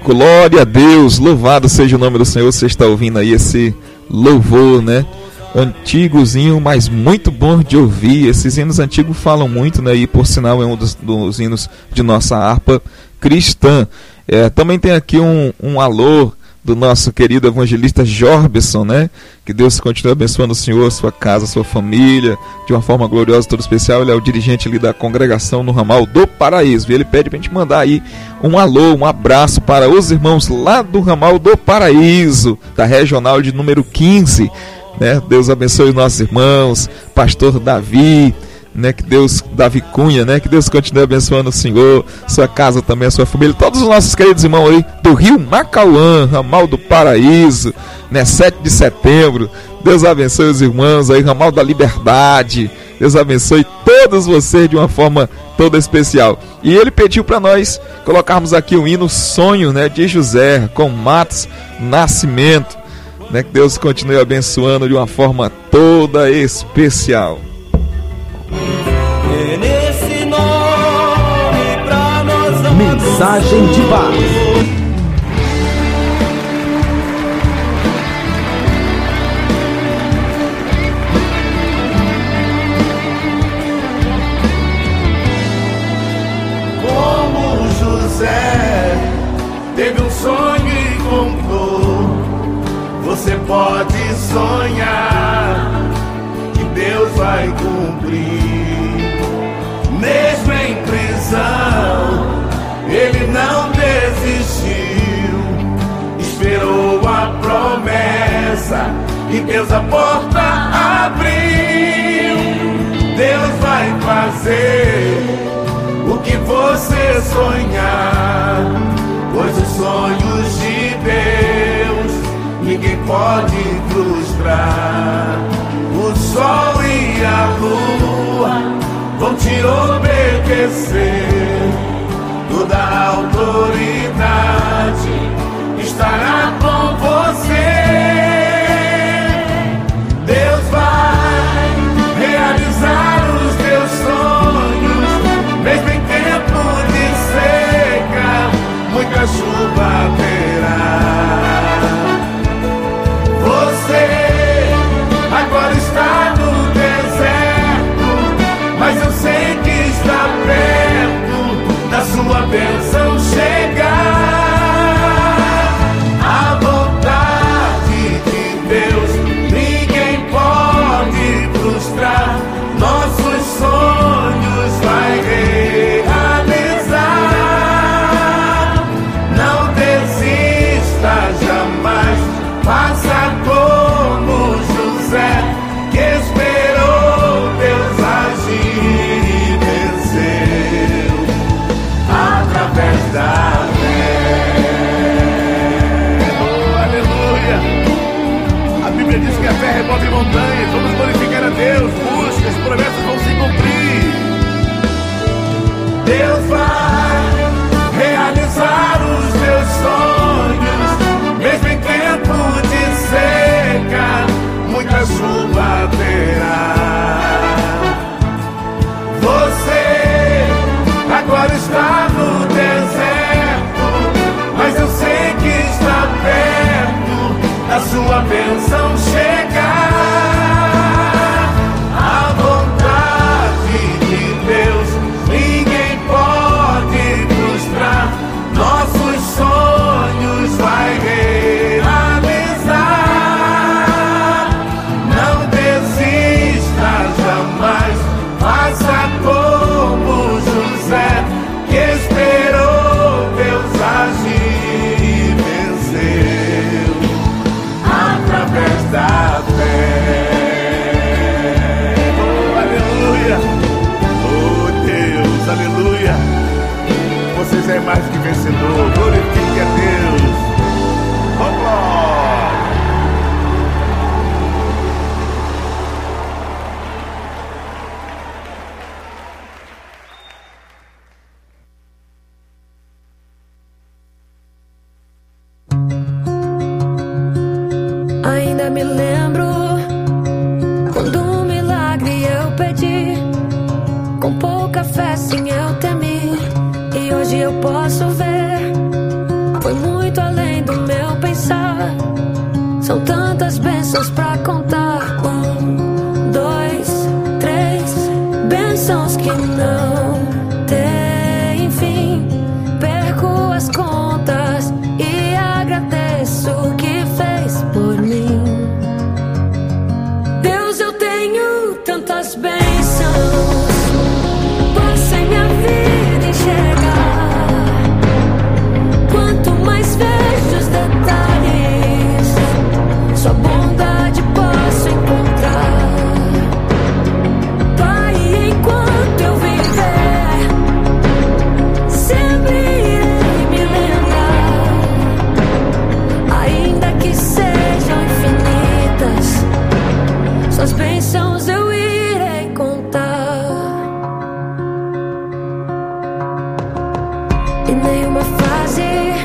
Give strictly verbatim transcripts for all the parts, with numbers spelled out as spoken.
Glória a Deus, louvado seja o nome do Senhor. Você está ouvindo aí esse louvor, né? Antigozinho, mas muito bom de ouvir. Esses hinos antigos falam muito, né? E por sinal é um dos, dos hinos de nossa harpa cristã. É, também tem aqui um, um alô do nosso querido evangelista Jorbson, né? Que Deus continue abençoando o senhor, sua casa, sua família, de uma forma gloriosa, toda especial. Ele é o dirigente ali da congregação no ramal do Paraíso. E ele pede pra gente mandar aí um alô, um abraço para os irmãos lá do ramal do Paraíso, da regional de número quinze, né? Deus abençoe os nossos irmãos, pastor Davi, né, que Deus, Davi Cunha, né, que Deus continue abençoando o senhor, sua casa também, a sua família, todos os nossos queridos irmãos aí do Rio Macauã, ramal do Paraíso, né, sete de setembro, Deus abençoe os irmãos aí, ramal da Liberdade, Deus abençoe todos vocês de uma forma toda especial. E ele pediu para nós colocarmos aqui o hino Sonho, né, de José, com Matos Nascimento, né, que Deus continue abençoando de uma forma toda especial. Mensagem de paz. Como José teve um sonho e contou, você pode sonhar que Deus vai cumprir. Mesmo em prisão, ele não desistiu, esperou a promessa e Deus a porta abriu. Deus vai fazer o que você sonhar, pois os sonhos de Deus ninguém pode frustrar. O sol e a lua vão te obedecer, toda a autoridade estará com você. Deus vai realizar os teus sonhos, mesmo em tempo de seca, muita chuva terá. Você agora está no deserto, mas eu sei que está perto da sua bênção chegar. A vontade de Deus ninguém pode frustrar, nossos sonhos vai realizar. Não desista jamais, faça como José, que esperou Deus agir e venceu através da fé. Oh, aleluia! A Bíblia diz que a fé remove montanhas. Vamos glorificar a Deus, busca, as promessas vão se cumprir. Deus vai realizar os teus sonhos, mesmo em tempo de seca, muita chuva terá. Você agora está no deserto, mas eu sei que está perto da sua bênção chegar. A vontade de Deus ninguém pode frustrar, nossos sonhos vai realizar. Não desista jamais, faça como José, que esperou Deus agir e venceu através da fé. Oh, aleluia! Oh, Deus, aleluia! Você já é mais que vencedor. Glorifique a Deus. Oh, glória! Ainda me lembro quando um milagre eu pedi, com pouca fé sim eu temi, e hoje eu posso ver foi muito além do meu pensar. São tantas bênçãos pra contar. Um, dois, três, bênçãos que não têm fim. Perco as contas e agradeço o que fez por mim. Deus, eu tenho tantas bênçãos, posso em minha vida enxergar. Quanto mais vejo os detalhes, sua bondade posso encontrar. Pai, enquanto eu viver, sempre irei me lembrar. Ainda que sejam infinitas, suas bênçãos eu irei contar. E nenhuma fase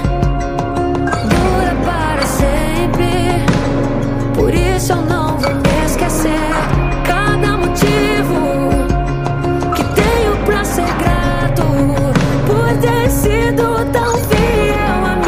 dura para sempre, por isso eu não vou me esquecer. Cada motivo que tenho pra ser grato, por ter sido tão fiel a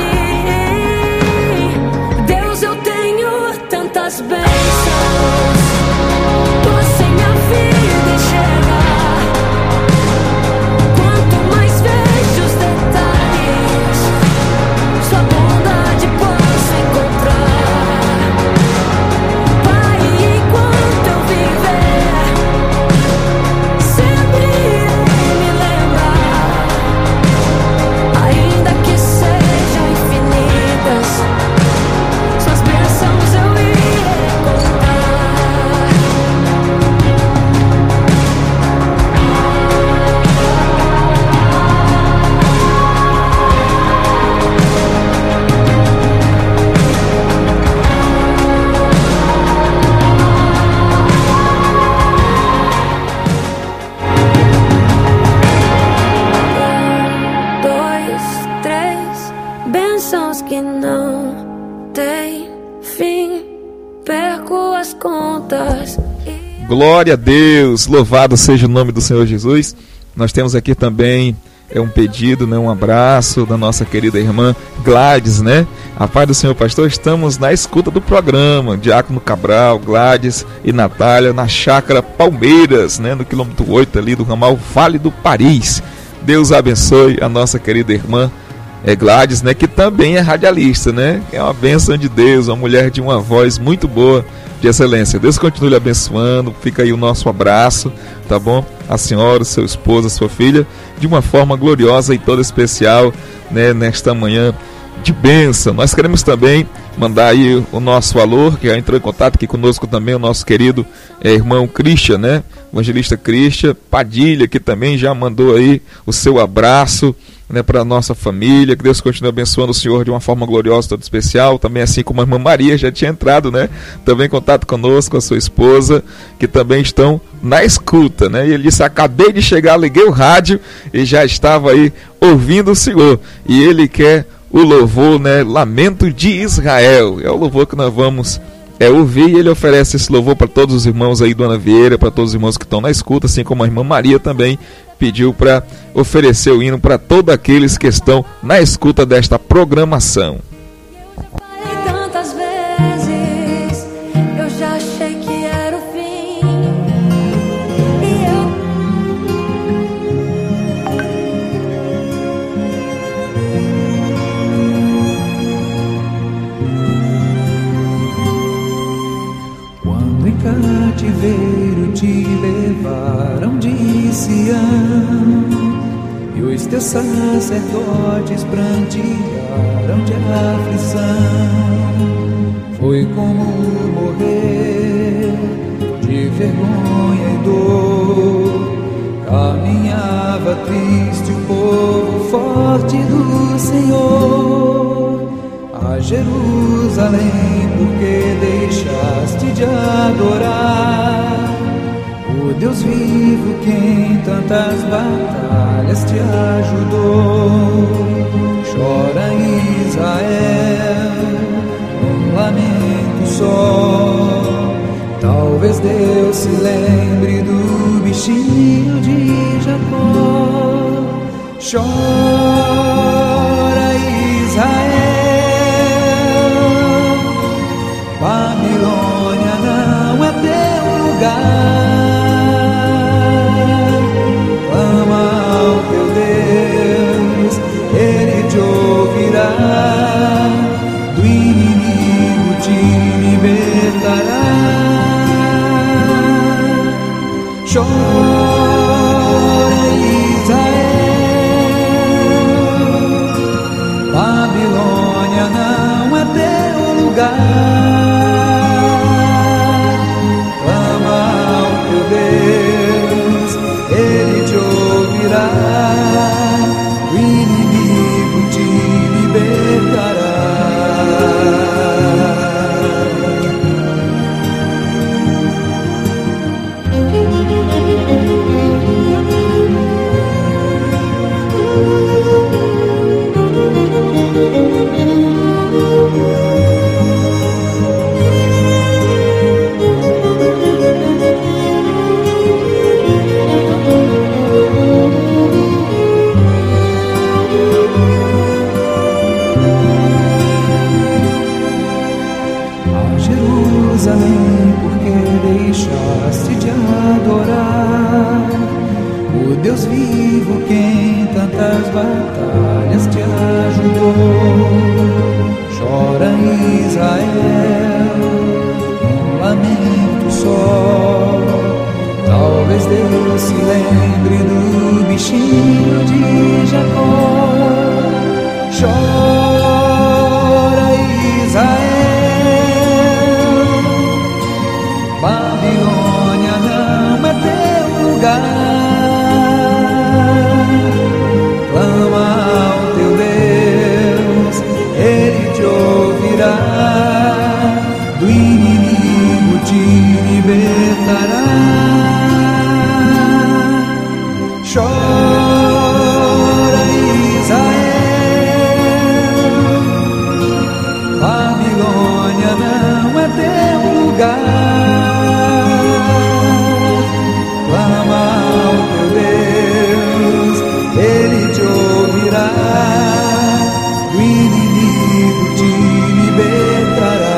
mim. Deus, eu tenho tantas bênçãos, posso em minha vida enxergar. Quanto mais vejo os detalhes, sua bondade posso encontrar. Pai, enquanto eu viver, sempre irei me lembrar. Ainda que sejam infinitas, suas bênçãos eu irei contar. Dois, três, bênçãos que não têm fim. Perco as contas e... Glória a Deus, louvado seja o nome do Senhor Jesus. Nós temos aqui também é um pedido, né, um abraço da nossa querida irmã Gladys, né? A paz do Senhor, pastor, estamos na escuta do programa. Diácono Cabral, Gladys e Natália, na chácara Palmeiras, né, no quilômetro oito ali do ramal Vale do Paris. Deus abençoe a nossa querida irmã é, Gladys, né, que também é radialista, né? É uma bênção de Deus, uma mulher de uma voz muito boa, de excelência. Deus continue lhe abençoando. Fica aí o nosso abraço, tá bom? A senhora, o seu esposo, a sua filha, de uma forma gloriosa e toda especial, né, nesta manhã de bênção. Nós queremos também mandar aí o nosso alô, que já entrou em contato aqui conosco também, o nosso querido é, irmão Christian, né? O evangelista Christian Padilha, que também já mandou aí o seu abraço, né, para a nossa família. Que Deus continue abençoando o senhor de uma forma gloriosa, toda especial. Também assim como a irmã Maria já tinha entrado, né, também em contato conosco, a sua esposa, que também estão na escuta, né? E ele disse: acabei de chegar, liguei o rádio e já estava aí ouvindo o senhor. E ele quer o louvor, né, Lamento de Israel. É o louvor que nós vamos é, ouvir, e ele oferece esse louvor para todos os irmãos aí do Ana Vieira, para todos os irmãos que estão na escuta, assim como a irmã Maria também pediu para oferecer o hino para todos aqueles que estão na escuta desta programação. Falei tantas vezes, eu já achei que era o fim. E eu quando em cativeiro te levaram de Sião, e os teus sacerdotes prantearam de aflição, foi como morrer de vergonha e dor. Caminhava triste o povo forte do Senhor a Jerusalém, porque deixaste de adorar o Deus vivo que em tantas batalhas te ajudou. Chora Israel, um lamento só. Talvez Deus se lembre do bichinho de Jacó. Chora Israel, Chora, Israel, Babilônia não é teu lugar. Clama ao teu Deus, Ele te ouvirá, o inimigo te libertará. Jerusalém, porque deixaste de adorar o Deus vivo que em tantas batalhas te ajudou. Chora, Israel, um lamento só. Talvez Deus se lembre do bichinho de Jacó. Chora, Israel, Babilônia não é teu lugar. Clama ao teu Deus, Ele te ouvirá, do inimigo te libertará. Chora, Israel, Babilônia não é teu lugar. O inimigo te libertará.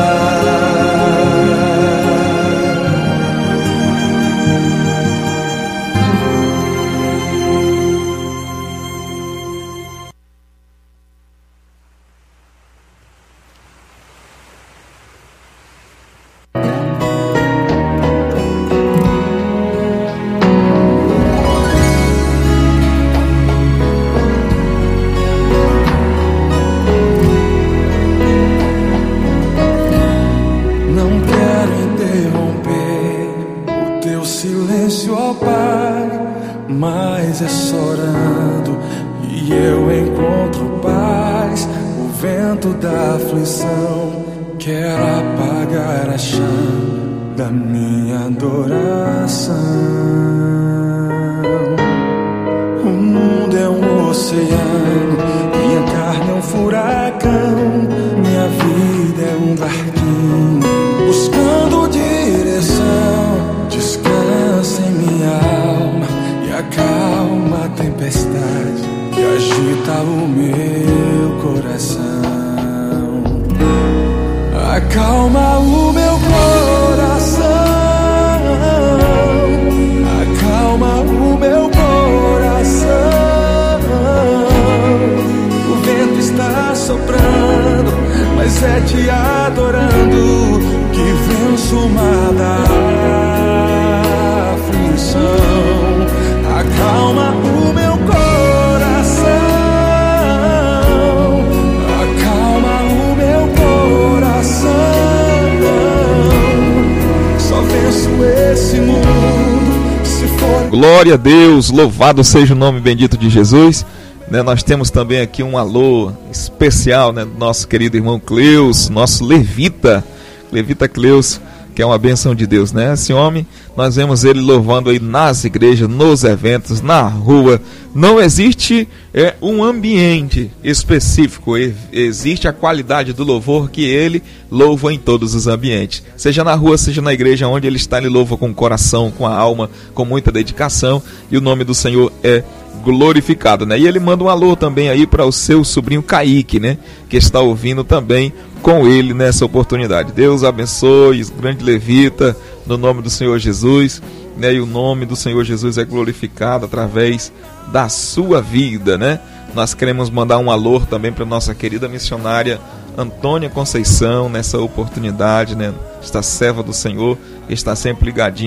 Glória a Deus, louvado seja o nome bendito de Jesus. Né, nós temos também aqui um alô especial, né, do nosso querido irmão Cleus, nosso levita, levita Cleus, que é uma bênção de Deus, né? Esse homem, nós vemos ele louvando aí nas igrejas, nos eventos, na rua. Não existe é, um ambiente específico, existe a qualidade do louvor que ele louva em todos os ambientes. Seja na rua, seja na igreja, onde ele está, ele louva com o coração, com a alma, com muita dedicação, e o nome do Senhor é glorificado, né? E ele manda um alô também aí para o seu sobrinho Kaique, né? Que está ouvindo também com ele nessa oportunidade. Deus abençoe, grande levita, no nome do Senhor Jesus, né? E o nome do Senhor Jesus é glorificado através da sua vida, né? Nós queremos mandar um alô também para nossa querida missionária Antônia Conceição nessa oportunidade, né? Esta serva do Senhor que está sempre ligadinha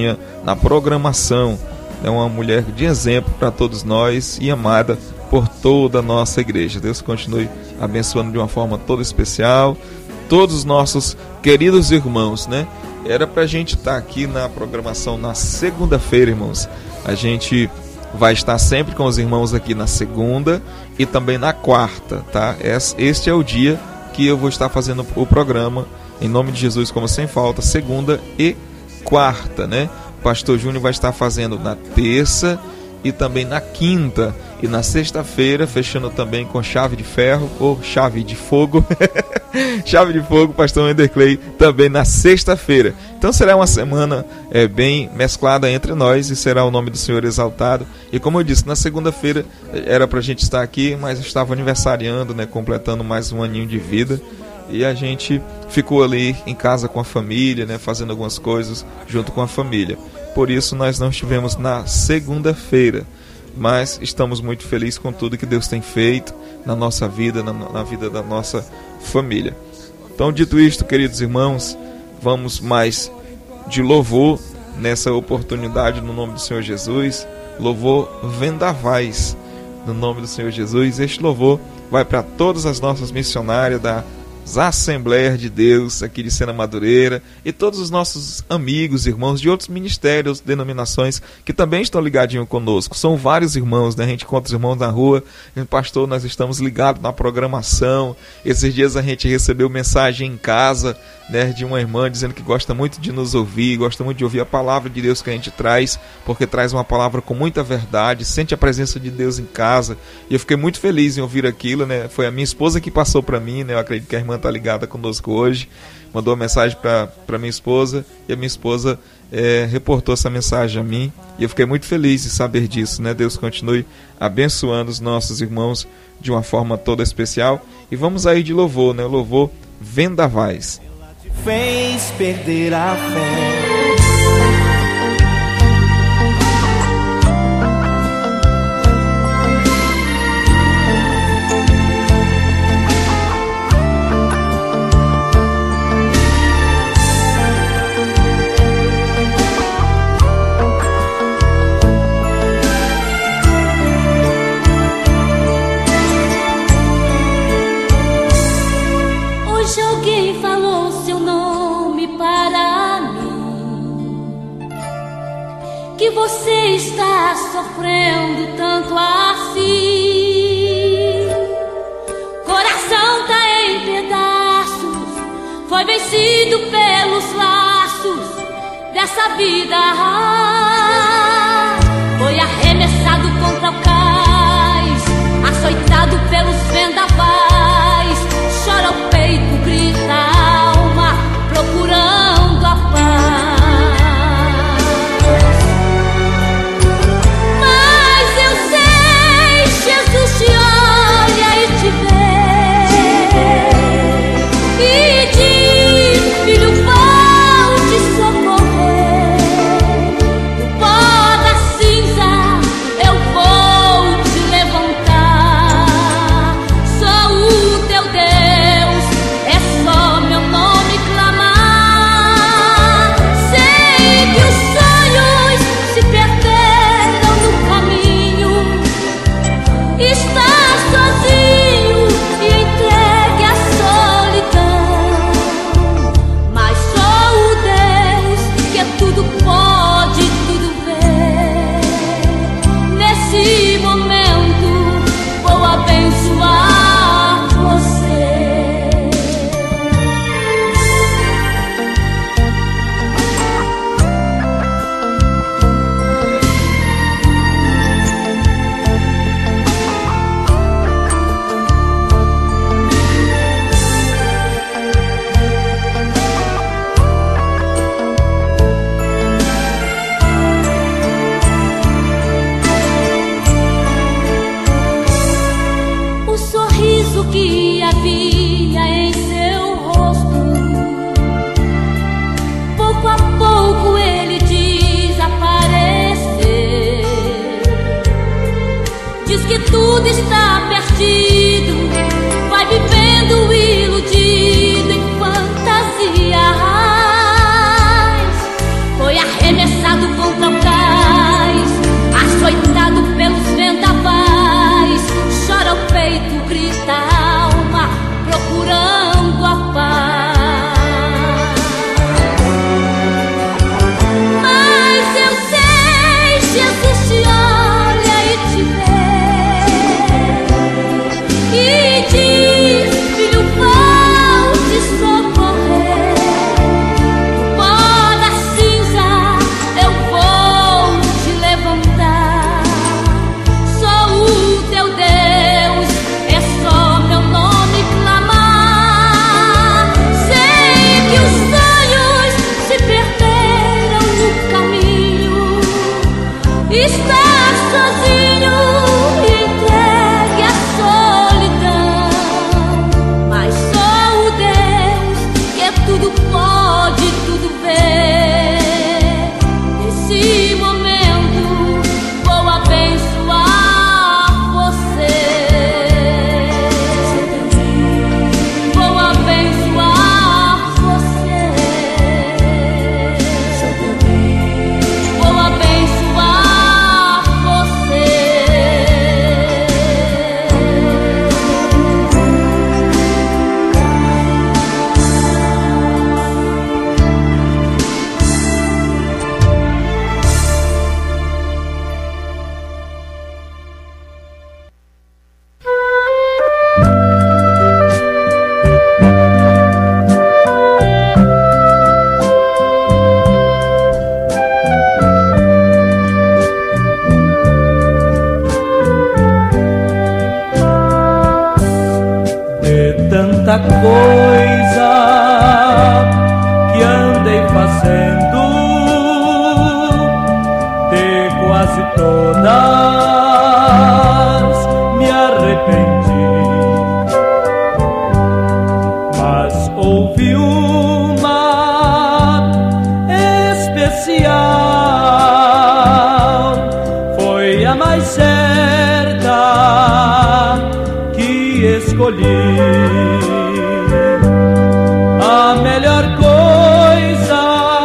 na programação. É uma mulher de exemplo para todos nós e amada por toda a nossa igreja. Deus continue abençoando de uma forma toda especial todos os nossos queridos irmãos, né? Era pra gente estar aqui na programação na segunda-feira, irmãos. A gente vai estar sempre com os irmãos aqui na segunda e também na quarta, tá? Este é o dia que eu vou estar fazendo o programa, em nome de Jesus, como sem falta, segunda e quarta, né? O pastor Júnior vai estar fazendo na terça e também na quinta e na sexta-feira, fechando também com chave de ferro ou chave de fogo. Chave de fogo, pastor Enderclay, também na sexta-feira. Então será uma semana é, bem mesclada entre nós e será o nome do Senhor exaltado. E como eu disse, na segunda-feira era pra gente estar aqui, mas estava aniversariando, né, completando mais um aninho de vida. E a gente ficou ali em casa com a família, né, fazendo algumas coisas junto com a família. Por isso nós não estivemos na segunda-feira, mas estamos muito felizes com tudo que Deus tem feito na nossa vida, na, na vida da nossa família. Então, dito isto, queridos irmãos, vamos mais de louvor nessa oportunidade no nome do Senhor Jesus. Louvor vendavais no nome do Senhor Jesus. Este louvor vai para todas as nossas missionárias da Assembleias de Deus aqui de Sena Madureira e todos os nossos amigos, irmãos de outros ministérios, denominações que também estão ligadinhos conosco. São vários irmãos, né? A gente encontra os irmãos na rua. Pastor, nós estamos ligados na programação. Esses dias a gente recebeu mensagem em casa, né, de uma irmã dizendo que gosta muito de nos ouvir, gosta muito de ouvir a palavra de Deus que a gente traz, porque traz uma palavra com muita verdade, sente a presença de Deus em casa. E eu fiquei muito feliz em ouvir aquilo, né? Foi a minha esposa que passou para mim, né? Eu acredito que a irmã está ligada conosco hoje, mandou uma mensagem para minha esposa e a minha esposa é, reportou essa mensagem a mim e eu fiquei muito feliz de saber disso, né? Deus continue abençoando os nossos irmãos de uma forma toda especial. E vamos aí de louvor, né? Louvor vendavais. Fez perder a fé. Hoje alguém falou seu nome para mim, que você está sofrendo tanto assim. Coração tá em pedaços, foi vencido pelos laços dessa vida. Foi arremessado contra o cais, açoitado pelos vendavais. Chora o peito, grita a alma, procurando a paz. Mas eu sei, Jesus te olha e te vê, e diz: filho, vou te socorrer. No pó da cinza eu vou te levantar. Sou o teu Deus, é só meu nome clamar. Sei que os sonhos se perderam no caminho. Está sozinho e entregue à solidão. Mas sou o Deus que é tudo pode, tudo vê. Nesse momento vou abençoar você. O sorriso que havia em seu rosto, pouco a pouco ele desapareceu. Diz que tudo está perdido, vai vivendo iludido em fantasias. Foi arremessado contra coisa que andei fazendo, de quase todas me arrependi, mas houve uma especial, foi a mais certa que escolhi. A melhor coisa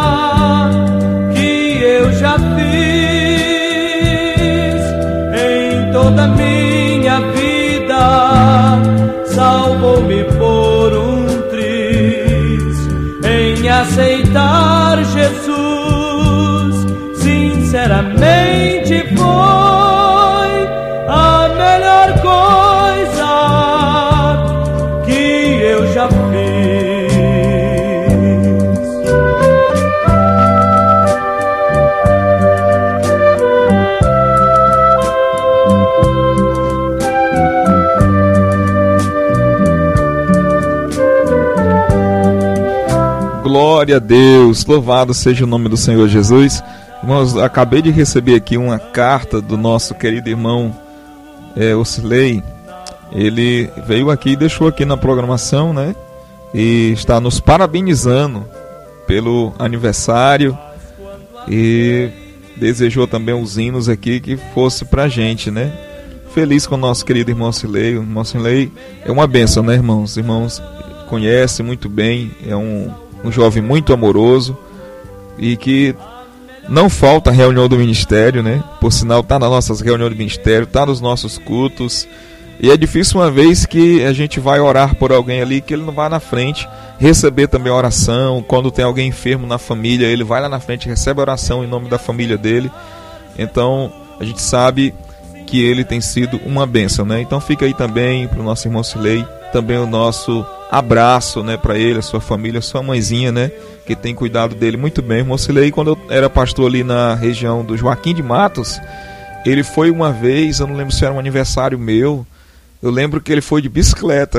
que eu já fiz em toda minha vida, salvou-me por um triz em aceitar Jesus. Sinceramente foi a melhor coisa que eu já fiz. Glória a Deus, louvado seja o nome do Senhor Jesus. Irmãos, acabei de receber aqui uma carta do nosso querido irmão é, Ocilei. Ele veio aqui e deixou aqui na programação, né? E está nos parabenizando pelo aniversário e desejou também os hinos aqui que fosse pra gente, né? Feliz com o nosso querido irmão Ocilei. O irmão Ocilei é uma bênção, né, irmãos? Os irmãos conhecem muito bem, é um, um jovem muito amoroso e que não falta reunião do ministério, né? Por sinal, está nas nossas reuniões do ministério, está nos nossos cultos. E é difícil uma vez que a gente vai orar por alguém ali, que ele não vai na frente receber também a oração. Quando tem alguém enfermo na família, ele vai lá na frente e recebe a oração em nome da família dele. Então, a gente sabe que ele tem sido uma bênção, né? Então fica aí também para o nosso irmão Cilei, também o nosso abraço, né, para ele, a sua família, a sua mãezinha, né, que tem cuidado dele muito bem. Irmão Cilei, quando eu era pastor ali na região do Joaquim de Matos, ele foi uma vez, eu não lembro se era um aniversário meu, eu lembro que ele foi de bicicleta.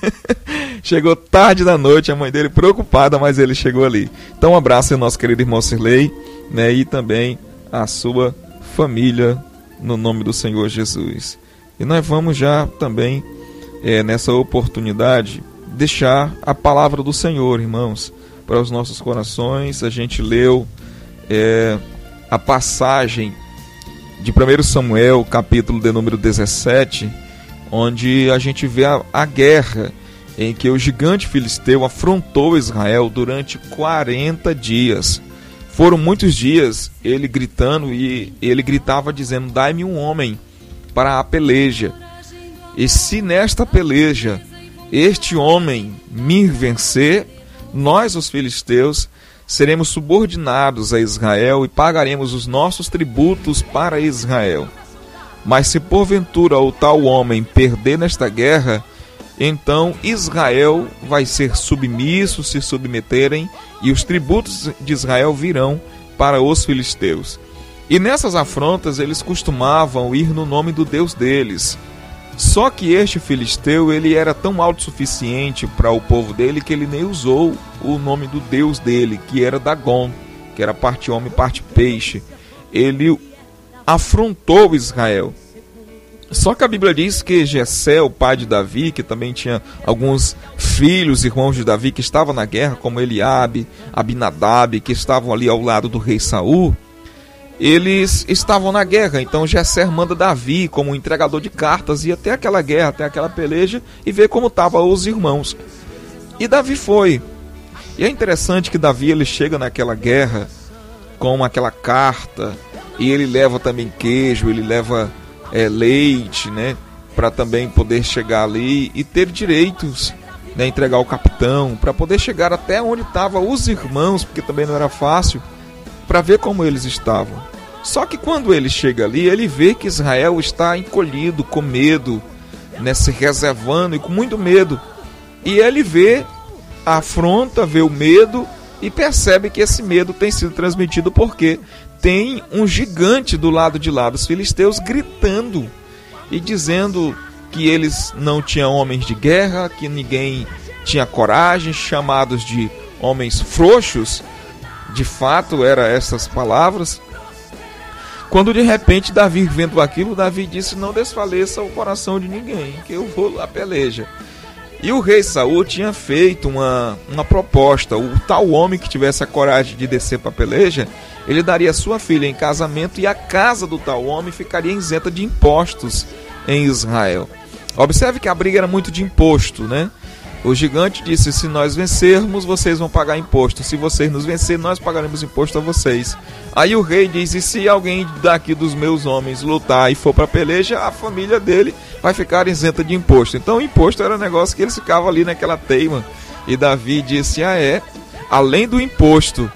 Chegou tarde da noite, a mãe dele preocupada, mas ele chegou ali. Então um abraço ao nosso querido irmão Cilei, né, e também a sua família, no nome do Senhor Jesus. E nós vamos já também, é, nessa oportunidade, deixar a palavra do Senhor, irmãos, para os nossos corações. A gente leu é, a passagem de primeiro Samuel, capítulo de número dezessete, onde a gente vê a, a guerra em que o gigante filisteu afrontou Israel durante quarenta dias. Foram muitos dias ele gritando, e ele gritava dizendo: dai-me um homem para a peleja, e se nesta peleja este homem me vencer, nós os filisteus seremos subordinados a Israel e pagaremos os nossos tributos para Israel. Mas se porventura o tal homem perder nesta guerra, então Israel vai ser submisso, se submeterem, e os tributos de Israel virão para os filisteus. E nessas afrontas eles costumavam ir no nome do Deus deles. Só que este filisteu, ele era tão autossuficiente para o povo dele que ele nem usou o nome do Deus dele, que era Dagon, que era parte homem, parte peixe. Ele afrontou Israel. Só que a Bíblia diz que Jessé, o pai de Davi, que também tinha alguns filhos, irmãos de Davi, que estavam na guerra, como Eliabe, Abinadab, que estavam ali ao lado do rei Saul, eles estavam na guerra. Então Jessé manda Davi como entregador de cartas ir até aquela guerra, até aquela peleja, e ver como estavam os irmãos. E Davi foi. E é interessante que Davi, ele chega naquela guerra com aquela carta, e ele leva também queijo, ele leva é, leite, né, para também poder chegar ali e ter direitos, né, entregar ao capitão, para poder chegar até onde estavam os irmãos, porque também não era fácil, para ver como eles estavam. Só que quando ele chega ali, ele vê que Israel está encolhido, com medo, né, se reservando e com muito medo. E ele vê a afronta, vê o medo e percebe que esse medo tem sido transmitido porque tem um gigante do lado de lá dos filisteus gritando e dizendo que eles não tinham homens de guerra, que ninguém tinha coragem, chamados de homens frouxos, de fato eram essas palavras. Quando de repente Davi, vendo aquilo, Davi disse: não desfaleça o coração de ninguém, que eu vou lá peleja. E o rei Saul tinha feito uma, uma proposta: o tal homem que tivesse a coragem de descer para a peleja, ele daria sua filha em casamento e a casa do tal homem ficaria isenta de impostos em Israel. Observe que a briga era muito de imposto, né? O gigante disse: se nós vencermos, vocês vão pagar imposto. Se vocês nos vencerem, nós pagaremos imposto a vocês. Aí o rei diz: e se alguém daqui dos meus homens lutar e for para a peleja, a família dele vai ficar isenta de imposto. Então o imposto era um negócio que eles ficavam ali naquela teima. E Davi disse: ah é, além do imposto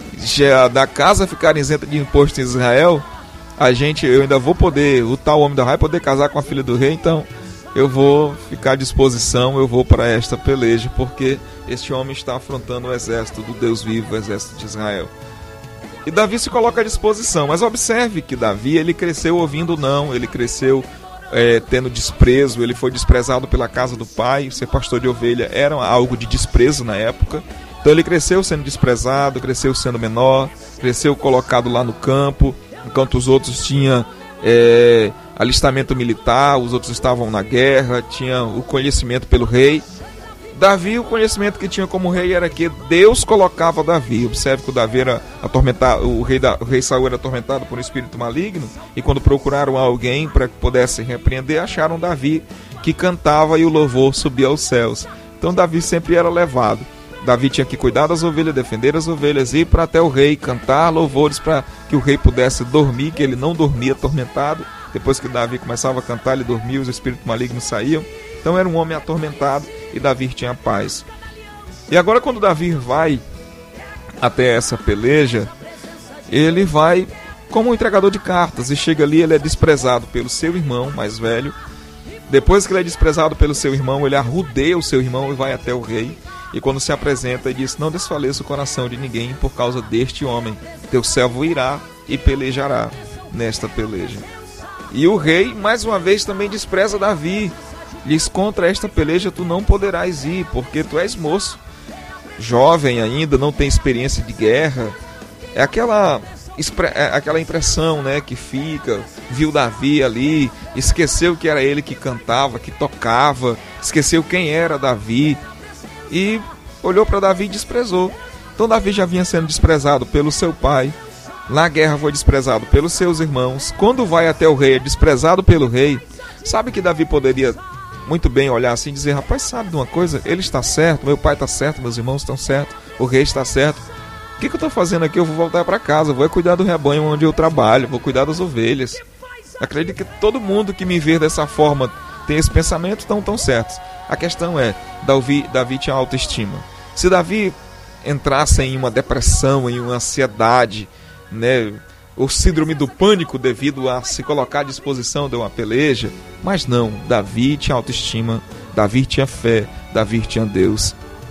já da casa ficar isenta de imposto em Israel, a gente, eu ainda vou poder, o tal homem da vai poder casar com a filha do rei. Então eu vou ficar à disposição, eu vou para esta peleja, porque este homem está afrontando o exército do Deus vivo, o exército de Israel. E Davi se coloca à disposição, mas observe que Davi, ele cresceu ouvindo não, ele cresceu é, tendo desprezo, ele foi desprezado pela casa do pai. Ser pastor de ovelha era algo de desprezo na época. Então ele cresceu sendo desprezado, cresceu sendo menor, cresceu colocado lá no campo, enquanto os outros tinham é, alistamento militar, os outros estavam na guerra, tinha o conhecimento pelo rei. Davi, o conhecimento que tinha como rei era que Deus colocava Davi. Observe que o Davi era atormentado, o rei, da, o rei Saul era atormentado por um espírito maligno, e quando procuraram alguém para que pudesse repreender, acharam Davi, que cantava e o louvor subia aos céus. Então Davi sempre era levado. Davi tinha que cuidar das ovelhas, defender as ovelhas, ir para até o rei, cantar louvores para que o rei pudesse dormir, que ele não dormia atormentado. Depois que Davi começava a cantar, ele dormia, os espíritos malignos saíam. Então era um homem atormentado e Davi tinha paz. E agora, quando Davi vai até essa peleja, ele vai como um entregador de cartas, e chega ali, ele é desprezado pelo seu irmão mais velho. Depois que ele é desprezado pelo seu irmão, ele arrudeia o seu irmão e vai até o rei. E quando se apresenta, ele diz: não desfaleça o coração de ninguém por causa deste homem. Teu servo irá e pelejará nesta peleja. E o rei, mais uma vez, também despreza Davi. Diz: contra esta peleja tu não poderás ir, porque tu és moço, jovem ainda, não tem experiência de guerra. É aquela, é aquela impressão, né, que fica. Viu Davi ali, esqueceu que era ele que cantava, que tocava, esqueceu quem era Davi, e olhou para Davi e desprezou. Então Davi já vinha sendo desprezado pelo seu pai, na guerra foi desprezado pelos seus irmãos. Quando vai até o rei, é desprezado pelo rei. Sabe que Davi poderia muito bem olhar assim e dizer: rapaz, sabe de uma coisa? Ele está certo, meu pai está certo, meus irmãos estão certos, o rei está certo. O que, que eu estou fazendo aqui? Eu vou voltar para casa, vou cuidar do rebanho onde eu trabalho, vou cuidar das ovelhas. Acredito que todo mundo que me vê dessa forma tem esse pensamento, estão tão certos. A questão é, Davi, Davi tinha autoestima. Se Davi entrasse em uma depressão, em uma ansiedade, né, o síndrome do pânico devido a se colocar à disposição de uma peleja, mas não, Davi tinha autoestima, Davi tinha fé, Davi tinha Deus.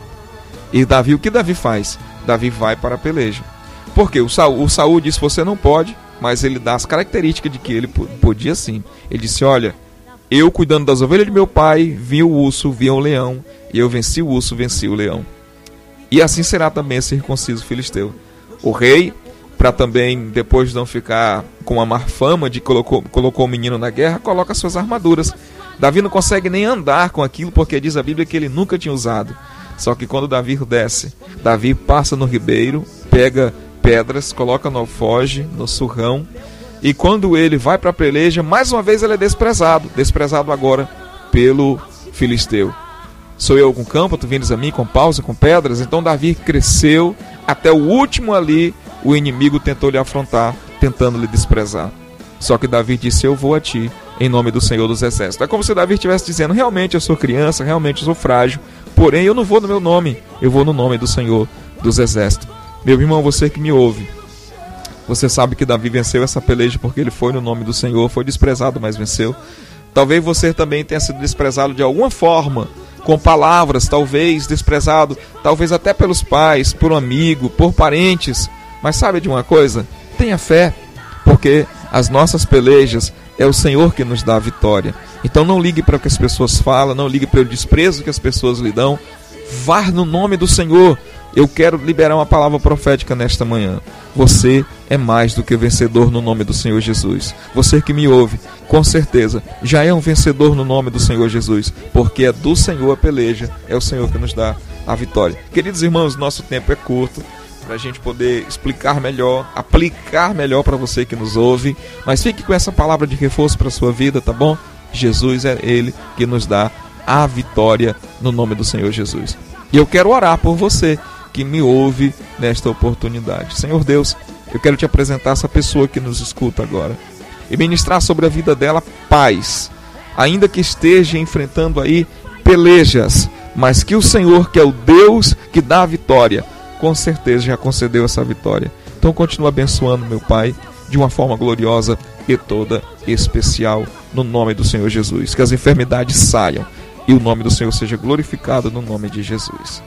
E Davi, o que Davi faz? Davi vai para a peleja. Porque o Saul, o Saul disse: você não pode, mas ele dá as características de que ele podia sim. Ele disse: olha, eu cuidando das ovelhas de meu pai, vi o urso, vi o leão, e eu venci o urso, venci o leão. E assim será também esse circunciso filisteu. O rei, para também depois não ficar com a má fama de colocou, colocou o menino na guerra, coloca suas armaduras. Davi não consegue nem andar com aquilo, porque diz a Bíblia que ele nunca tinha usado. Só que quando Davi desce, Davi passa no ribeiro, pega pedras, coloca no alfoge, no surrão, e quando ele vai para a peleja, mais uma vez ele é desprezado, desprezado agora pelo filisteu. Sou eu com campo, tu vindes a mim com paus e com pedras? Então Davi cresceu, até o último ali, o inimigo tentou lhe afrontar, tentando lhe desprezar. Só que Davi disse: eu vou a ti, em nome do Senhor dos Exércitos. É como se Davi estivesse dizendo: realmente eu sou criança, realmente eu sou frágil, porém eu não vou no meu nome, eu vou no nome do Senhor dos Exércitos. Meu irmão, você que me ouve, você sabe que Davi venceu essa peleja porque ele foi no nome do Senhor, foi desprezado, mas venceu. Talvez você também tenha sido desprezado de alguma forma, com palavras, talvez desprezado, talvez até pelos pais, por um amigo, por parentes. Mas sabe de uma coisa? Tenha fé, porque as nossas pelejas é o Senhor que nos dá a vitória. Então não ligue para o que as pessoas falam, não ligue para o desprezo que as pessoas lhe dão. Vá no nome do Senhor. Eu quero liberar uma palavra profética nesta manhã. Você é mais do que vencedor no nome do Senhor Jesus. Você que me ouve, com certeza, já é um vencedor no nome do Senhor Jesus, porque é do Senhor a peleja, é o Senhor que nos dá a vitória. Queridos irmãos, nosso tempo é curto para a gente poder explicar melhor, aplicar melhor para você que nos ouve, mas fique com essa palavra de reforço para a sua vida, tá bom? Jesus é Ele que nos dá a vitória no nome do Senhor Jesus. E eu quero orar por você que me ouve nesta oportunidade. Senhor Deus, eu quero te apresentar essa pessoa que nos escuta agora e ministrar sobre a vida dela paz, ainda que esteja enfrentando aí pelejas, mas que o Senhor, que é o Deus que dá a vitória, com certeza já concedeu essa vitória. Então continua abençoando, meu Pai, de uma forma gloriosa e toda especial, no nome do Senhor Jesus. Que as enfermidades saiam e o nome do Senhor seja glorificado no nome de Jesus.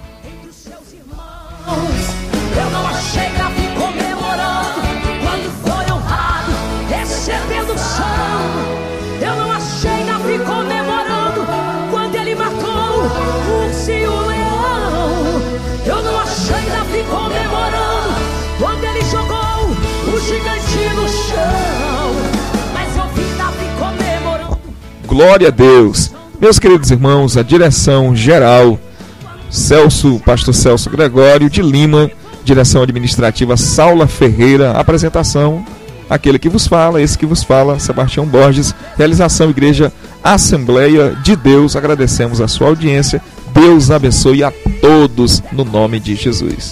Eu não achei Davi comemorando quando foi honrado, recebendo o chão. Eu não achei Davi comemorando quando ele matou o urso e o leão. Eu não achei Davi comemorando quando ele jogou o gigante no chão. Mas eu vi Davi comemorando. Glória a Deus. Meus queridos irmãos, a direção geral Celso, pastor Celso Gregório de Lima, direção administrativa Saula Ferreira, apresentação, aquele que vos fala, esse que vos fala, Sebastião Borges, realização Igreja Assembleia de Deus. Agradecemos a sua audiência, Deus abençoe a todos no nome de Jesus.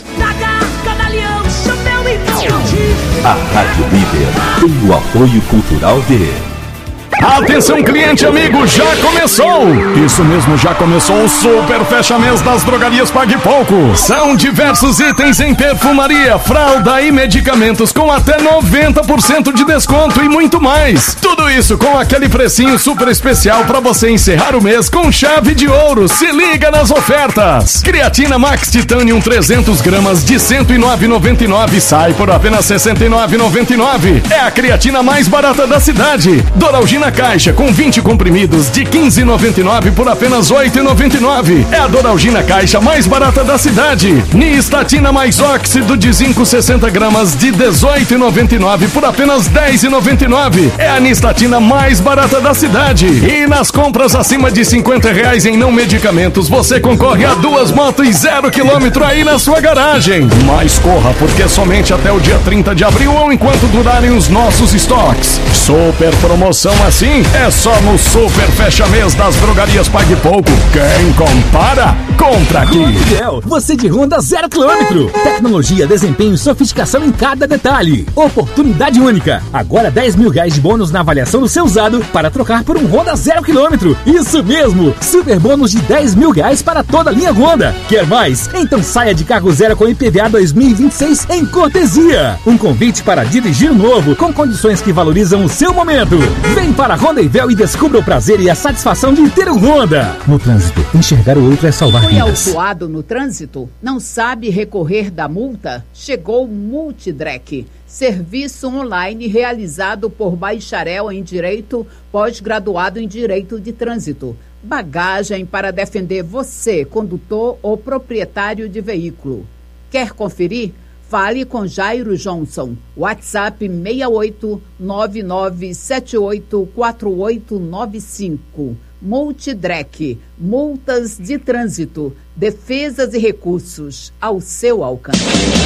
A Rádio Líder tem o apoio cultural de... Atenção, cliente amigo, já começou! Isso mesmo, já começou o Super Fecha Mês das Drogarias Pague Pouco. São diversos itens em perfumaria, fralda e medicamentos com até noventa por cento de desconto e muito mais. Tudo isso com aquele precinho super especial para você encerrar o mês com chave de ouro. Se liga nas ofertas! Creatina Max Titanium trezentos gramas de cento e nove reais e noventa e nove centavos sai por apenas sessenta e nove reais e noventa e nove centavos. É a creatina mais barata da cidade. Doralgina Caixa com vinte comprimidos de quinze reais e noventa e nove centavos por apenas oito reais e noventa e nove centavos. É a Doralgina Caixa mais barata da cidade. Nistatina mais óxido de zinco sessenta gramas de dezoito reais e noventa e nove centavos por apenas dez reais e noventa e nove centavos. É a Nistatina mais barata da cidade. E nas compras acima de cinquenta reais em não medicamentos, você concorre a duas motos zero quilômetro aí na sua garagem. Mas corra, porque somente até o dia trinta de abril ou enquanto durarem os nossos estoques. Super promoção assim é só no Super Fecha Mês das Drogarias Pague Pouco. Quem compara, compra aqui. Miguel, você de Honda zero quilômetro. Tecnologia, desempenho e sofisticação em cada detalhe. Oportunidade única. Agora dez mil reais de bônus na avaliação do seu usado para trocar por um Honda zero quilômetro. Isso mesmo. Super bônus de dez mil reais para toda a linha Honda. Quer mais? Então saia de carro zero com I P V A dois mil e vinte e seis em cortesia. Um convite para dirigir novo com condições que valorizam o seu momento. Vem para a Honda Ivel e descubra o prazer e a satisfação de ter um Honda. No trânsito, enxergar o outro é salvar Foi vidas. Foi autuado no trânsito? Não sabe recorrer da multa? Chegou o Multidrec, serviço online realizado por bacharel em Direito, pós-graduado em Direito de Trânsito. Bagagem para defender você, condutor ou proprietário de veículo. Quer conferir? Fale com Jairo Johnson. WhatsApp seis oito nove nove sete oito quatro oito nove cinco. Multidrec, multas de trânsito, defesas e recursos ao seu alcance.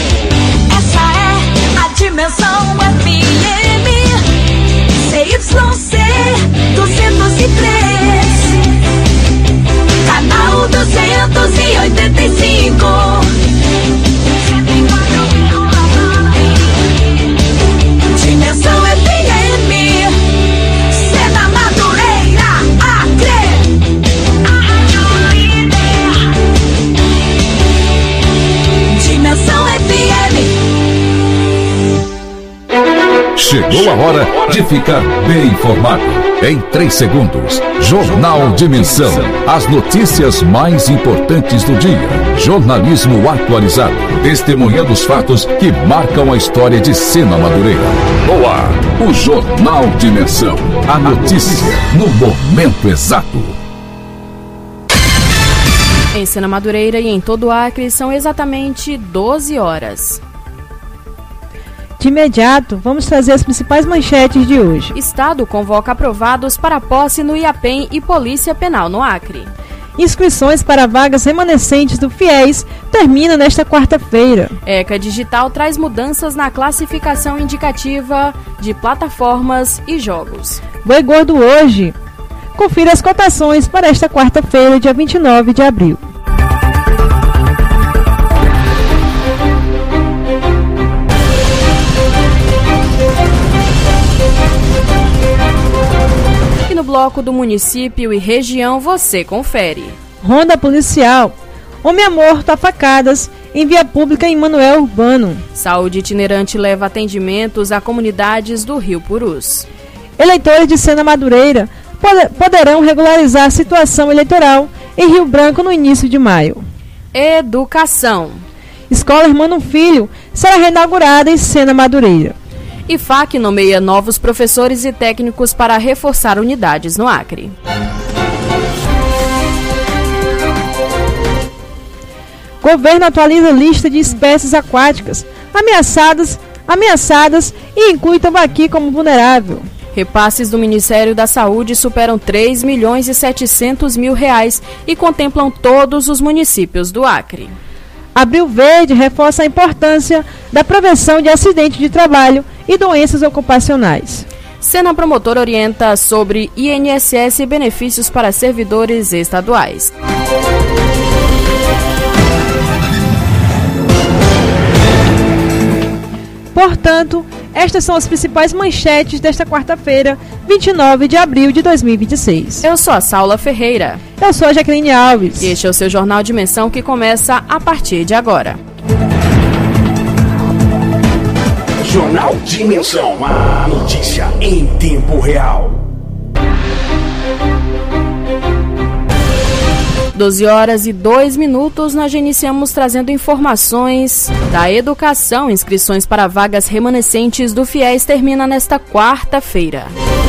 Essa é a Dimensão F M C Y C duzentos e três, canal duzentos e oitenta e cinco. Dimensão F M, Sena Madureira, Acre, a Rádio Líder. Dimensão F M. Chegou a hora de ficar bem informado. Em três segundos, Jornal Dimensão. As notícias mais importantes do dia. Jornalismo atualizado. Testemunhando os fatos que marcam a história de Sena Madureira. No ar, o Jornal Dimensão. A notícia no momento exato. Em Sena Madureira e em todo o Acre são exatamente doze horas. De imediato, vamos trazer as principais manchetes de hoje. Estado convoca aprovados para posse no IAPEM e Polícia Penal no Acre. Inscrições para vagas remanescentes do FIES termina nesta quarta-feira. ECA Digital traz mudanças na classificação indicativa de plataformas e jogos. Boi Gordo hoje. Confira as cotações para esta quarta-feira, dia vinte e nove de abril. E no bloco do município e região você confere. Ronda policial. Homem é morto a facadas em via pública em Manoel Urbano. Saúde itinerante leva atendimentos a comunidades do Rio Purus. Eleitores de Sena Madureira poderão regularizar a situação eleitoral em Rio Branco no início de maio. Educação. Escola Hermano Filho será reinaugurada em Sena Madureira. I F A C nomeia novos professores e técnicos para reforçar unidades no Acre. Governo atualiza a lista de espécies aquáticas ameaçadas, ameaçadas e inclui tambaqui como vulnerável. Repasses do Ministério da Saúde superam três milhões e setecentos mil reais e contemplam todos os municípios do Acre. Abril Verde reforça a importância da prevenção de acidentes de trabalho e doenças ocupacionais. Sena Promotor orienta sobre I N S S e benefícios para servidores estaduais. Portanto, estas são as principais manchetes desta quarta-feira, vinte e nove de abril de dois mil e vinte e seis. Eu sou a Saula Ferreira. Eu sou a Jaqueline Alves. E este é o seu Jornal Dimensão que começa a partir de agora. Jornal Dimensão, a notícia em tempo real. doze horas e dois minutos, nós já iniciamos trazendo informações da educação. Inscrições para vagas remanescentes do FIES termina nesta quarta-feira.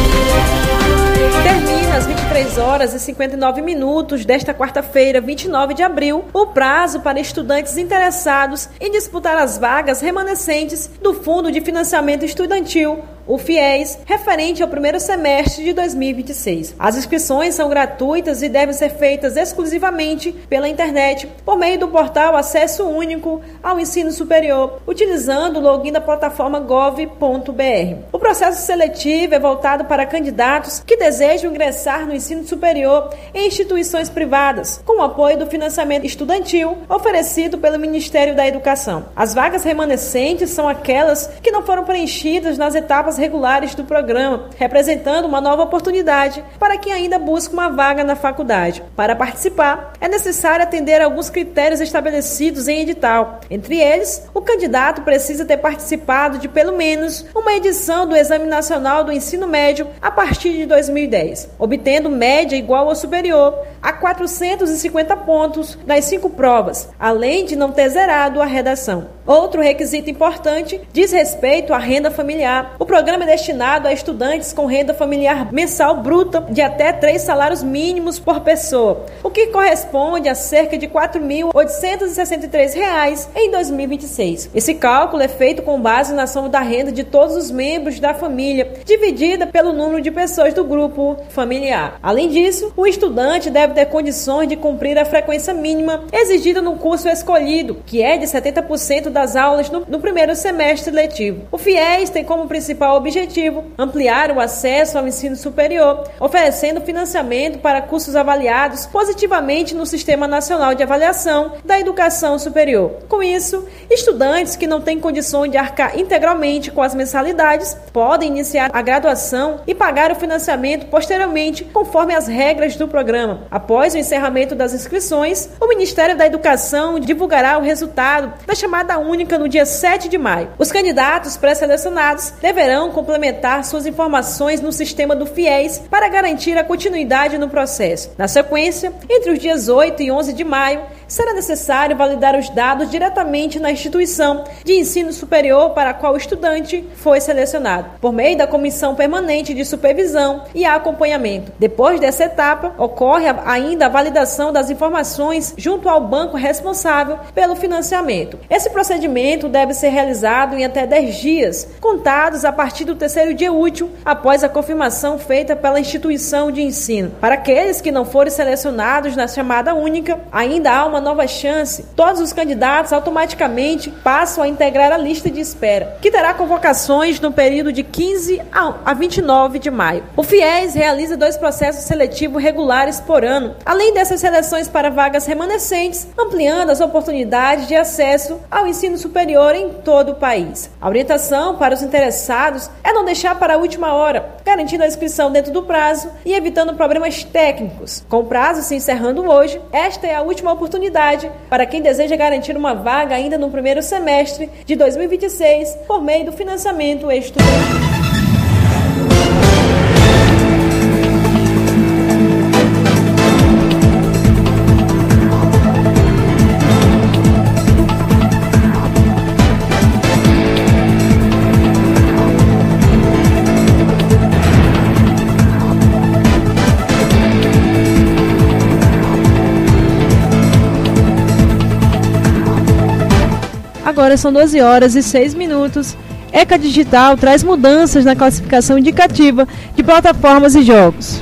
Termina às vinte e três horas e cinquenta e nove minutos desta quarta-feira, vinte e nove de abril, o prazo para estudantes interessados em disputar as vagas remanescentes do Fundo de Financiamento Estudantil, o FIES, referente ao primeiro semestre de dois mil e vinte e seis. As inscrições são gratuitas e devem ser feitas exclusivamente pela internet, por meio do portal Acesso Único ao Ensino Superior, utilizando o login da plataforma gov ponto br. O processo seletivo é voltado para candidatos que desejam ingressar no ensino superior em instituições privadas, com o apoio do financiamento estudantil oferecido pelo Ministério da Educação. As vagas remanescentes são aquelas que não foram preenchidas nas etapas regulares do programa, representando uma nova oportunidade para quem ainda busca uma vaga na faculdade. Para participar, é necessário atender a alguns critérios estabelecidos em edital. Entre eles, o candidato precisa ter participado de pelo menos uma edição do Exame Nacional do Ensino Médio a partir de dois mil e dez, obtendo média igual ou superior a quatrocentos e cinquenta pontos nas cinco provas, além de não ter zerado a redação. Outro requisito importante diz respeito à renda familiar. O programa é destinado a estudantes com renda familiar mensal bruta de até três salários mínimos por pessoa, o que corresponde a cerca de quatro mil oitocentos e sessenta e três reais em dois mil e vinte e seis. Esse cálculo é feito com base na soma da renda de todos os membros da família, dividida pelo número de pessoas do grupo familiar. Além disso, o estudante deve ter condições de cumprir a frequência mínima exigida no curso escolhido, que é de setenta por cento das aulas no, no primeiro semestre letivo. O FIES tem como principal objetivo ampliar o acesso ao ensino superior, oferecendo financiamento para cursos avaliados positivamente no Sistema Nacional de Avaliação da Educação Superior. Com isso, estudantes que não têm condições de arcar integralmente com as mensalidades podem iniciar a graduação e pagar o financiamento posteriormente, conforme as regras do programa. Após o encerramento das inscrições, o Ministério da Educação divulgará o resultado da chamada única no dia sete de maio. Os candidatos pré-selecionados deverão complementar suas informações no sistema do FIES para garantir a continuidade no processo. Na sequência, entre os dias oito e onze de maio, será necessário validar os dados diretamente na instituição de ensino superior para a qual o estudante foi selecionado, por meio da Comissão Permanente de Supervisão e Acompanhamento. Depois dessa etapa, ocorre ainda a validação das informações junto ao banco responsável pelo financiamento. Esse procedimento deve ser realizado em até dez dias, contados a partir do terceiro dia útil após a confirmação feita pela instituição de ensino. Para aqueles que não forem selecionados na chamada única, ainda há uma nova chance. Todos os candidatos automaticamente passam a integrar a lista de espera, que terá convocações no período de quinze a vinte e nove de maio. O FIES realiza dois processos seletivos regulares por ano, além dessas seleções para vagas remanescentes, ampliando as oportunidades de acesso ao ensino superior em todo o país. A orientação para os interessados é não deixar para a última hora, garantindo a inscrição dentro do prazo e evitando problemas técnicos. Com o prazo se encerrando hoje, esta é a última oportunidade para quem deseja garantir uma vaga ainda no primeiro semestre de dois mil e vinte e seis por meio do financiamento estudantil. Agora são doze horas e seis minutos. ECA Digital traz mudanças na classificação indicativa de plataformas e jogos.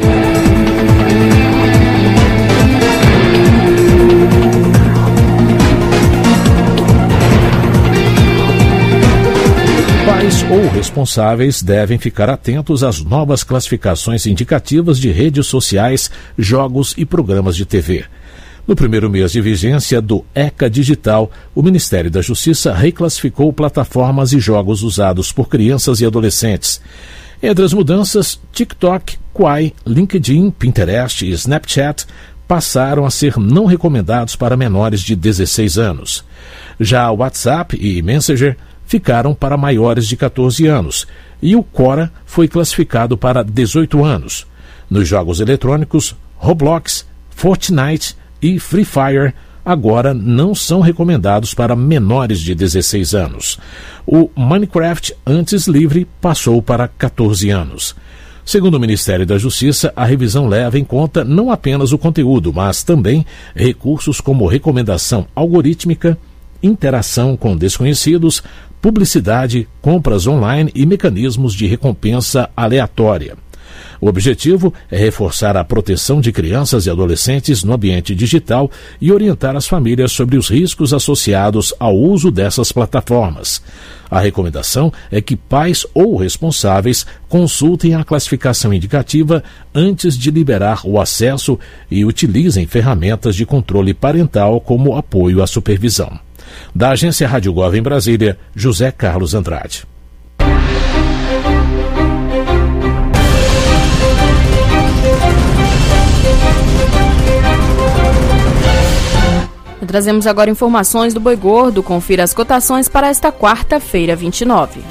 Pais ou responsáveis devem ficar atentos às novas classificações indicativas de redes sociais, jogos e programas de T V. No primeiro mês de vigência do ECA Digital, o Ministério da Justiça reclassificou plataformas e jogos usados por crianças e adolescentes. Entre as mudanças, TikTok, Quai, LinkedIn, Pinterest e Snapchat passaram a ser não recomendados para menores de dezesseis anos. Já WhatsApp e Messenger ficaram para maiores de catorze anos e o Quora foi classificado para dezoito anos. Nos jogos eletrônicos, Roblox, Fortnite e Free Fire agora não são recomendados para menores de dezesseis anos. O Minecraft, antes livre, passou para catorze anos. Segundo o Ministério da Justiça, a revisão leva em conta não apenas o conteúdo, mas também recursos como recomendação algorítmica, interação com desconhecidos, publicidade, compras online e mecanismos de recompensa aleatória. O objetivo é reforçar a proteção de crianças e adolescentes no ambiente digital e orientar as famílias sobre os riscos associados ao uso dessas plataformas. A recomendação é que pais ou responsáveis consultem a classificação indicativa antes de liberar o acesso e utilizem ferramentas de controle parental como apoio à supervisão. Da agência Rádio Gov em Brasília, José Carlos Andrade. Trazemos agora informações do Boi Gordo. Confira as cotações para esta quarta-feira, vinte e nove.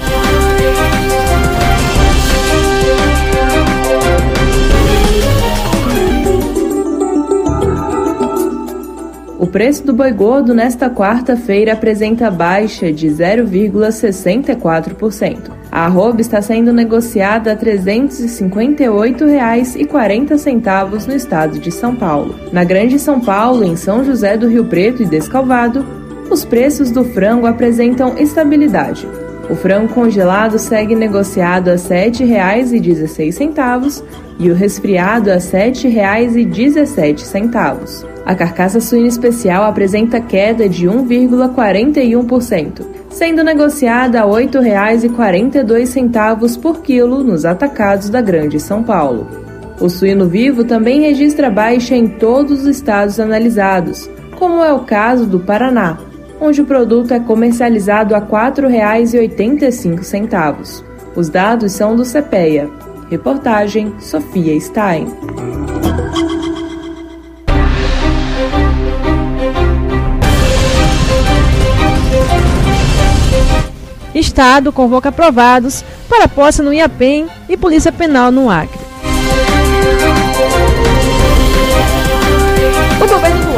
O preço do boi gordo nesta quarta-feira apresenta baixa de zero vírgula sessenta e quatro por cento. A arroba está sendo negociada a trezentos e cinquenta e oito reais e quarenta centavos no estado de São Paulo. Na Grande São Paulo, em São José do Rio Preto e Descalvado, os preços do frango apresentam estabilidade. O frango congelado segue negociado a sete reais e dezesseis centavos e o resfriado a sete reais e dezessete centavos. A carcaça suína especial apresenta queda de um vírgula quarenta e um por cento, sendo negociada a oito reais e quarenta e dois centavos por quilo nos atacados da Grande São Paulo. O suíno vivo também registra baixa em todos os estados analisados, como é o caso do Paraná, onde o produto é comercializado a quatro reais e oitenta e cinco centavos. Os dados são do CEPEA. Reportagem Sofia Stein. Estado convoca aprovados para posse no IAPEM e Polícia Penal no Acre. O governo do Acre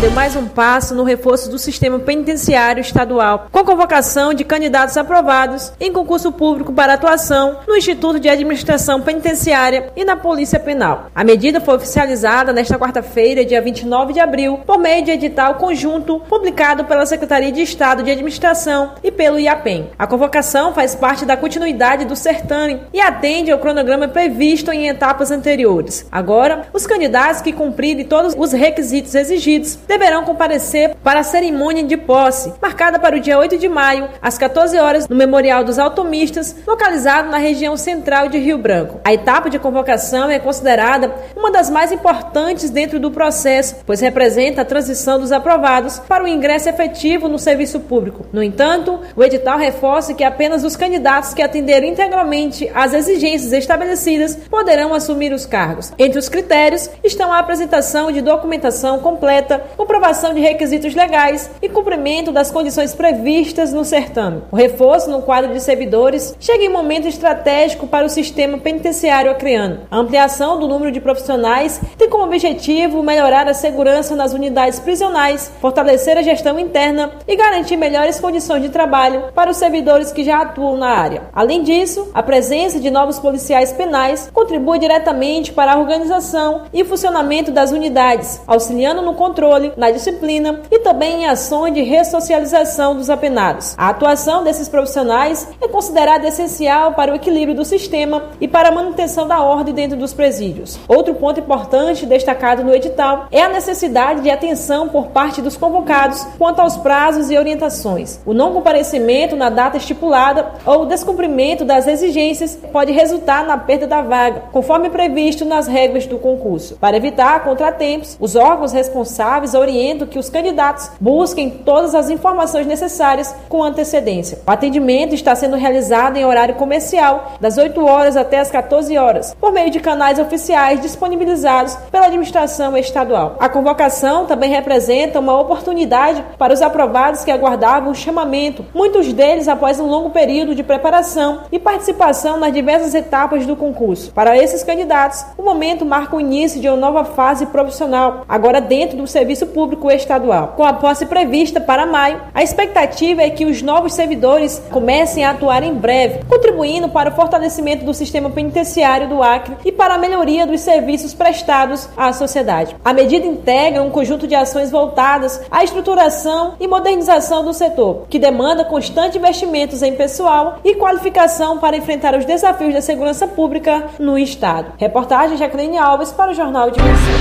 deu mais um passo no reforço do sistema penitenciário estadual, com a convocação de candidatos aprovados em concurso público para atuação no Instituto de Administração Penitenciária e na Polícia Penal. A medida foi oficializada nesta quarta-feira, dia vinte e nove de abril, por meio de edital conjunto publicado pela Secretaria de Estado de Administração e pelo IAPEM. A convocação faz parte da continuidade do certame e atende ao cronograma previsto em etapas anteriores. Agora, os candidatos que cumprirem todos os requisitos exigidos deverão comparecer para a cerimônia de posse, marcada para o dia oito de maio, às quatorze horas, no Memorial dos Automistas, localizado na região central de Rio Branco. A etapa de convocação é considerada uma das mais importantes dentro do processo, pois representa a transição dos aprovados para o ingresso efetivo no serviço público. No entanto, o edital reforça que apenas os candidatos que atenderam integralmente às exigências estabelecidas poderão assumir os cargos. Entre os critérios estão a apresentação de documentação completa, comprovação de requisitos legais e cumprimento das condições previstas no certame. O reforço no quadro de servidores chega em momento estratégico para o sistema penitenciário acreano. A ampliação do número de profissionais tem como objetivo melhorar a segurança nas unidades prisionais, fortalecer a gestão interna e garantir melhores condições de trabalho para os servidores que já atuam na área. Além disso, a presença de novos policiais penais contribui diretamente para a organização e funcionamento das unidades, auxiliando no controle, na disciplina e também em ações de ressocialização dos apenados. A atuação desses profissionais é considerada essencial para o equilíbrio do sistema e para a manutenção da ordem dentro dos presídios. Outro ponto importante destacado no edital é a necessidade de atenção por parte dos convocados quanto aos prazos e orientações. O não comparecimento na data estipulada ou o descumprimento das exigências pode resultar na perda da vaga, conforme previsto nas regras do concurso. Para evitar contratempos, os órgãos responsáveis orientam que os candidatos busquem todas as informações necessárias com antecedência. O atendimento está sendo realizado em horário comercial, das oito horas até as quatorze horas, por meio de canais oficiais disponibilizados pela administração estadual. A convocação também representa uma oportunidade para os aprovados que aguardavam o chamamento, muitos deles após um longo período de preparação e participação nas diversas etapas do concurso. Para esses candidatos, o momento marca o início de uma nova fase profissional, agora dentro do serviço público estadual. Com a posse prevista para maio, a expectativa é que os novos servidores comecem a atuar em breve, contribuindo para o fortalecimento do sistema penitenciário do Acre e para a melhoria dos serviços prestados à sociedade. A medida integra um conjunto de ações voltadas à estruturação e modernização do setor, que demanda constante investimentos em pessoal e qualificação para enfrentar os desafios da segurança pública no Estado. Reportagem Jacqueline Alves para o Jornal de Dimensão.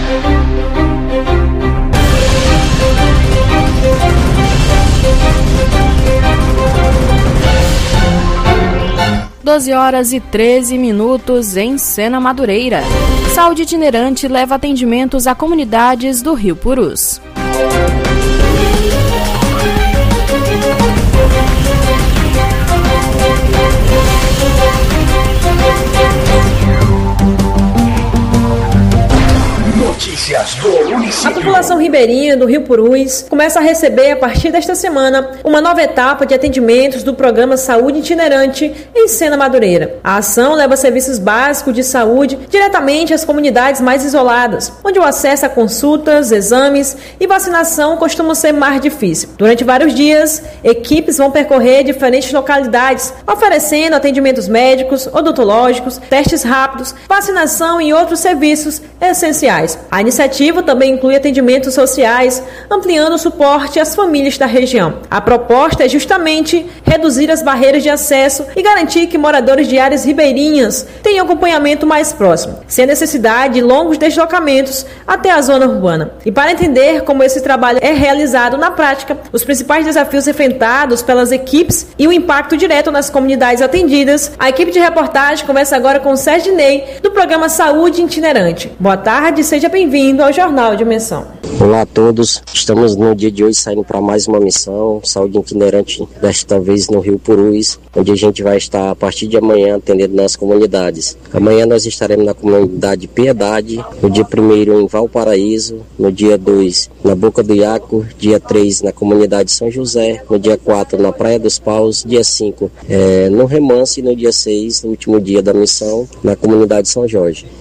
doze horas e treze minutos em Sena Madureira. Saúde itinerante leva atendimentos a comunidades do Rio Purus. Notícias do município. A população ribeirinha do Rio Purus começa a receber, a partir desta semana, uma nova etapa de atendimentos do programa Saúde Itinerante em Sena Madureira. A ação leva serviços básicos de saúde diretamente às comunidades mais isoladas, onde o acesso a consultas, exames e vacinação costuma ser mais difícil. Durante vários dias, equipes vão percorrer diferentes localidades, oferecendo atendimentos médicos, odontológicos, testes rápidos, vacinação e outros serviços essenciais. A iniciativa também inclui atendimentos sociais, ampliando o suporte às famílias da região. A proposta é justamente reduzir as barreiras de acesso e garantir que moradores de áreas ribeirinhas tenham acompanhamento mais próximo, sem necessidade de longos deslocamentos até a zona urbana. E para entender como esse trabalho é realizado na prática, os principais desafios enfrentados pelas equipes e o impacto direto nas comunidades atendidas, a equipe de reportagem conversa agora com o Sérgio Ney, do programa Saúde Itinerante. Boa tarde, seja bem-vindo ao Jornal Dimensão. Olá a todos, estamos no dia de hoje saindo para mais uma missão, Saúde Itinerante, desta vez no Rio Purus, onde a gente vai estar a partir de amanhã atendendo nas comunidades. Amanhã nós estaremos na comunidade Piedade, no dia primeiro em Valparaíso, no dia dois na Boca do Iaco, dia três na comunidade São José, no dia quatro na Praia dos Paus, dia cinco é, no Remanso e no dia seis, no último dia da missão, na comunidade São Jorge.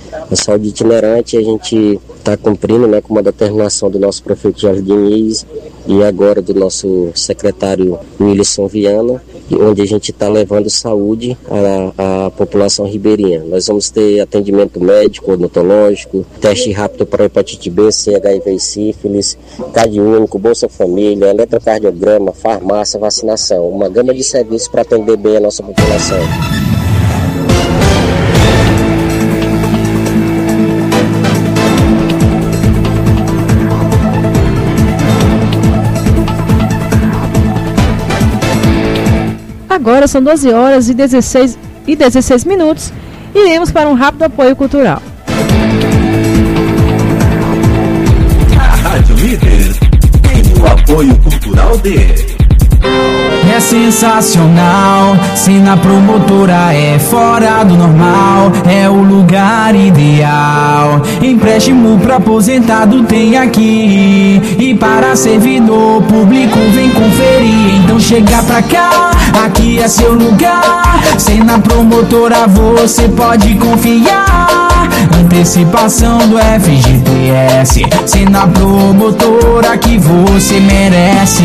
a saúde itinerante. A gente está cumprindo, né, com uma determinação do nosso prefeito Jorge Diniz e agora do nosso secretário Wilson Viana, onde a gente está levando saúde à, à população ribeirinha. Nós vamos ter atendimento médico, odontológico, teste rápido para hepatite B, C, H I V e sífilis, Cade Único, Bolsa Família, eletrocardiograma, farmácia, vacinação. Uma gama de serviços para atender bem a nossa população. Agora são doze horas e dezesseis, e dezesseis minutos. Iremos para um rápido apoio cultural. A Rádio Líder tem o apoio cultural de... É sensacional, Sena Promotora é fora do normal, é o lugar ideal. Empréstimo pra aposentado tem aqui, e para servidor público vem conferir. Então chega pra cá, aqui é seu lugar. Sena Promotora você pode confiar. Antecipação do F G T S, Sena Promotora que você merece.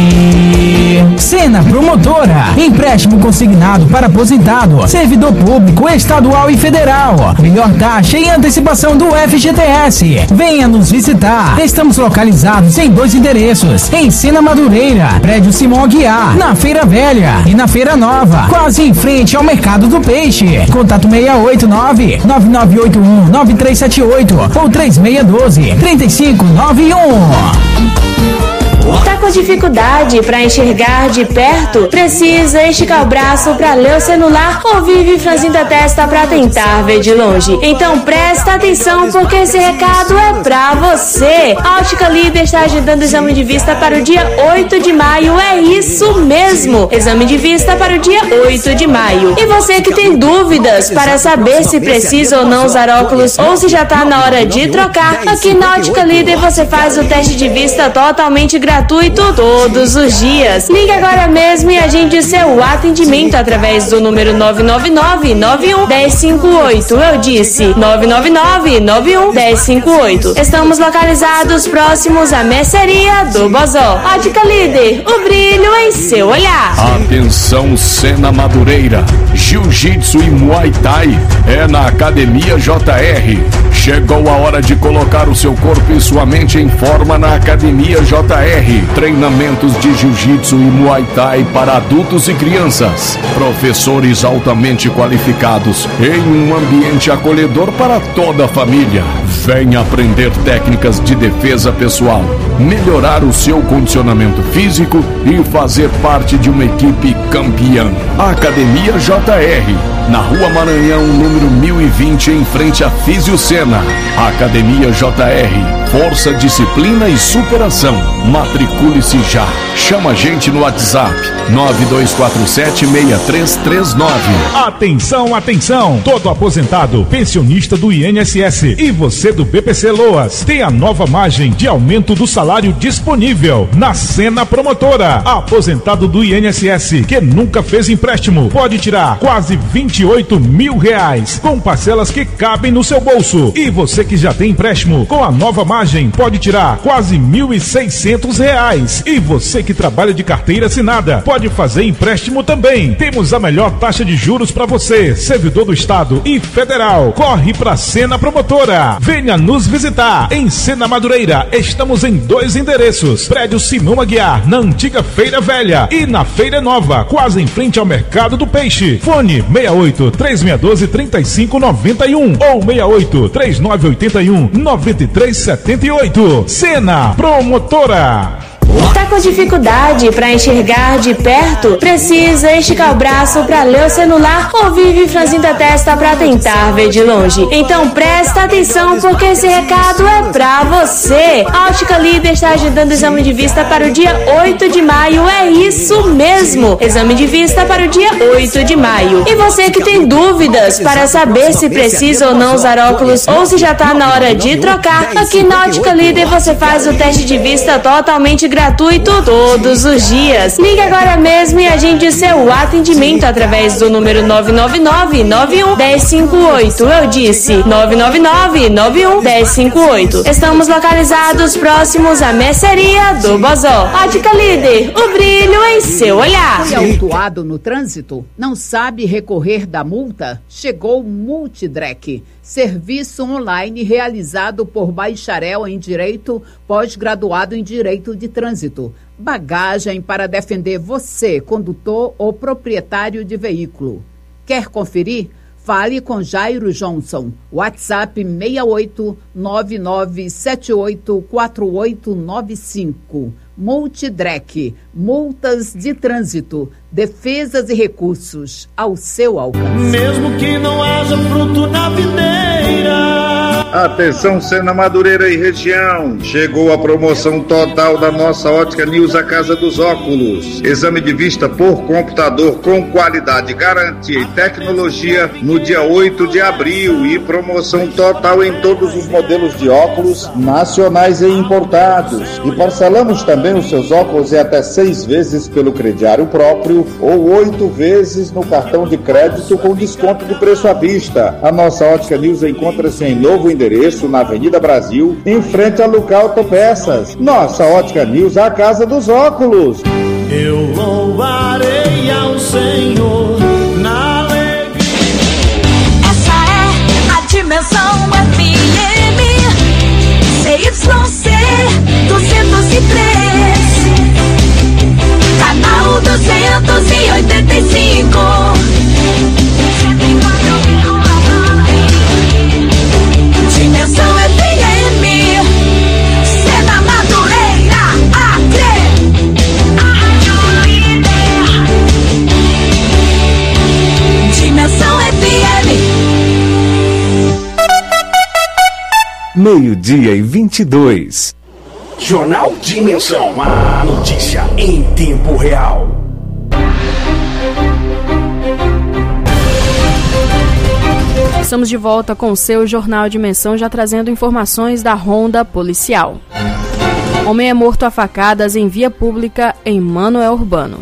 Sena Promotora, empréstimo consignado para aposentado, servidor público, estadual e federal. Melhor taxa e antecipação do F G T S. Venha nos visitar. Estamos localizados em dois endereços, em Sena Madureira, prédio Simão Aguiar, na Feira Velha e na Feira Nova, quase em frente ao Mercado do Peixe. Contato seis oito nove, nove nove oito um, nove três sete oito ou três seis um dois, três cinco nove um. Tá com dificuldade para enxergar de perto? Precisa esticar o braço para ler o celular ou vive franzindo a testa para tentar ver de longe? Então presta atenção porque esse recado é pra você. A Ótica Líder está agendando o exame de vista para o dia oito de maio. É isso mesmo, exame de vista para o dia oito de maio. E você que tem dúvidas para saber se precisa ou não usar óculos ou se já tá na hora de trocar, aqui na Ótica Líder você faz o teste de vista totalmente gratuito todos os dias. Ligue agora mesmo e agende o seu atendimento através do número nove nove nove, nove um, um zero cinco oito. Eu disse nove nove nove, nove um, um zero cinco oito. Estamos localizados próximos à mercearia do Bozó. Ótica Líder, o brilho em seu olhar. Atenção, Sena Madureira, Jiu-Jitsu e Muay Thai é na Academia J R. Chegou a hora de colocar o seu corpo e sua mente em forma na Academia J R. Treinamentos de Jiu-Jitsu e Muay Thai para adultos e crianças. Professores altamente qualificados em um ambiente acolhedor para toda a família. Venha aprender técnicas de defesa pessoal, melhorar o seu condicionamento físico e fazer parte de uma equipe campeã. Academia J R, na Rua Maranhão, número mil e vinte, em frente à Físio Sena. Academia J R, força, disciplina e superação. Matricule-se já. Chama a gente no WhatsApp nove dois quatro sete, seis três três nove. Atenção, atenção! Todo aposentado, pensionista do I N S S e você do B P C Loas tem a nova margem de aumento do salário disponível na Sena Promotora. Aposentado do I N S S que nunca fez empréstimo pode tirar quase vinte e oito mil reais com parcelas que cabem no seu bolso. E você que já tem empréstimo com a nova margem pode tirar quase mil e seiscentos reais. E você que trabalha de carteira assinada pode fazer empréstimo também. Temos a melhor taxa de juros para você, servidor do Estado e Federal. Corre pra Sena Promotora. Venha nos visitar em Sena Madureira. Estamos em dois endereços: prédio Simão Aguiar, na antiga Feira Velha, e na Feira Nova, quase em frente ao Mercado do Peixe. Fone seis oito três seis um dois, três cinco nove um ou seis oito três nove oito um, nove três sete oito. Sena Promotora. Tá com dificuldade para enxergar de perto? Precisa esticar o braço para ler o celular ou vive franzindo a testa para tentar ver de longe? Então presta atenção porque esse recado é pra você. A Ótica Líder está agendando o exame de vista para o dia oito de maio. É isso mesmo, exame de vista para o dia oito de maio. E você que tem dúvidas para saber se precisa ou não usar óculos ou se já tá na hora de trocar, aqui na Ótica Líder você faz o teste de vista totalmente gratuito gratuito todos os dias. Ligue agora mesmo e agende seu atendimento através do número nove nove nove, nove um, um zero cinco oito. Eu disse nove nove nove, nove um, um zero cinco oito. Estamos localizados próximos à mercearia do Bozó. Ótica Líder, o brilho em seu olhar. Foi autuado no trânsito? Não sabe recorrer da multa? Chegou o Multidrec, serviço online realizado por bacharel em Direito, pós-graduado em Direito de Trânsito. Bagagem para defender você, condutor ou proprietário de veículo. Quer conferir? Fale com Jairo Johnson. WhatsApp seis oito nove nove sete oito quatro oito nove cinco. Multidrec, multas de trânsito, defesas e recursos ao seu alcance. Mesmo que não haja fruto na videira. Atenção, Sena Madureira e região. Chegou a promoção total da nossa Ótica News, a Casa dos Óculos. Exame de vista por computador com qualidade, garantia e tecnologia no dia oito de abril. E promoção total em todos os modelos de óculos nacionais e importados. E parcelamos também os seus óculos em até seis vezes pelo crediário próprio ou oito vezes no cartão de crédito com desconto de preço à vista. A nossa Ótica News encontra-se em novo endereço na Avenida Brasil, em frente a Luca Autopeças. Nossa Ótica News, a Casa dos Óculos. Eu louvarei ao Senhor na alegria. Essa é a Dimensão F M C Y C duzentos e três, canal duzentos e oitenta e cinco. Dimensão F M, Sena Madureira, Acre, Rádio Líder. Dimensão F M. Meio-dia e vinte e dois. Jornal Dimensão, a notícia em tempo real. Estamos de volta com o seu Jornal Dimensão, já trazendo informações da ronda policial. Homem é morto a facadas em via pública em Manoel Urbano.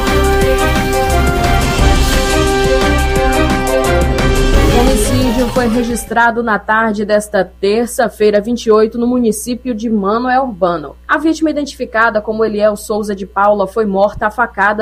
O homicídio foi registrado na tarde desta terça-feira, vinte e oito, no município de Manoel Urbano. A vítima, identificada como Eliel Souza de Paula, foi morta a facadas